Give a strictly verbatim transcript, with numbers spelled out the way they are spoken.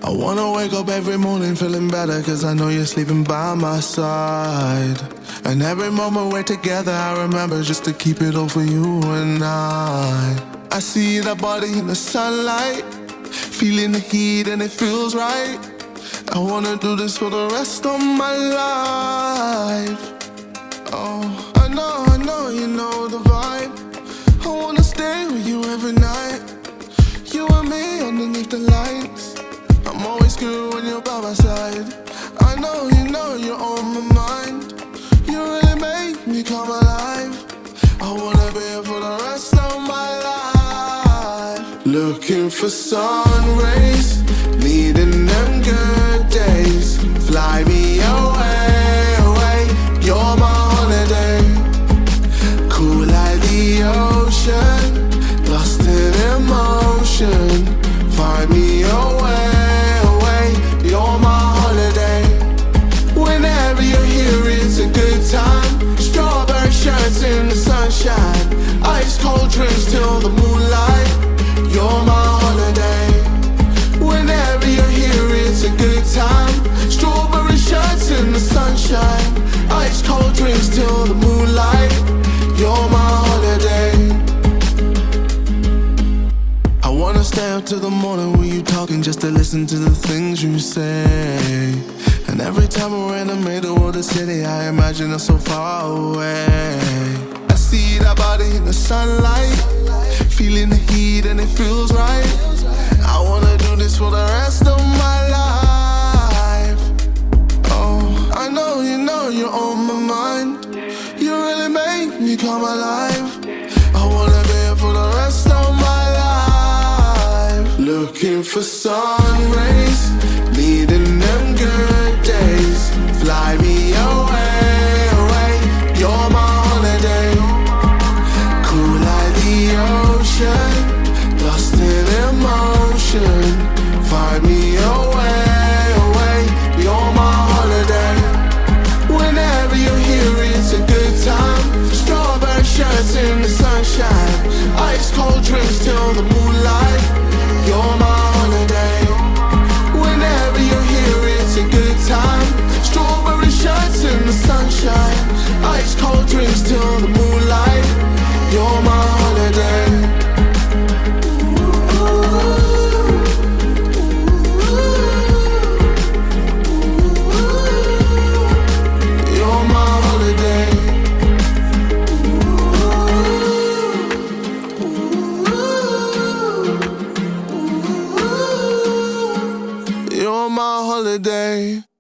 I wanna wake up every morning feeling better, cause I know you're sleeping by my side. And every moment we're together I remember just to keep it all for you and I. I see that body in the sunlight, feeling the heat and it feels right. I wanna do this for the rest of my life. Oh, I know, I know you know the vibe. I wanna stay with you every night, you and me underneath the lights. I'm always good when you're by my side. I know you know you're on my mind. You really make me come alive. I wanna be here for the rest of my life. Looking for sun rays, needing them good days. Fly me away, away, you're my holiday. Cool like the ocean, lost in emotion. Find me away, you're my holiday. Whenever you're here it's a good time. Strawberry shirts in the sunshine, ice cold drinks till the moonlight. You're my holiday. Whenever you're here it's a good time. Strawberry shirts in the sunshine, ice cold drinks till the moonlight. You're my holiday. I wanna stay up till the morning with you talking, just to listen to the things you say. And every time we're in the middle of the city I imagine us so far away. I see that body in the sunlight, feeling the heat and it feels right. I wanna do this for the rest of my life. Oh, I know you know you're on my mind. You really make me come alive. I wanna be here for the rest of my life. Looking for sun rays, needing them good days. Fly me away, away, you're my holiday. Cool like the ocean, lost in emotion. Find me away, away, you're my holiday. Whenever you're here it's a good time. Strawberry shirts in the sunshine, ice cold drinks till the moonlight. You're my holiday. Whenever you're here it's a good time. Strawberry shirts in the sunshine, ice cold drinks till the moonlight. You're my holiday. You're my holiday. You're my holiday.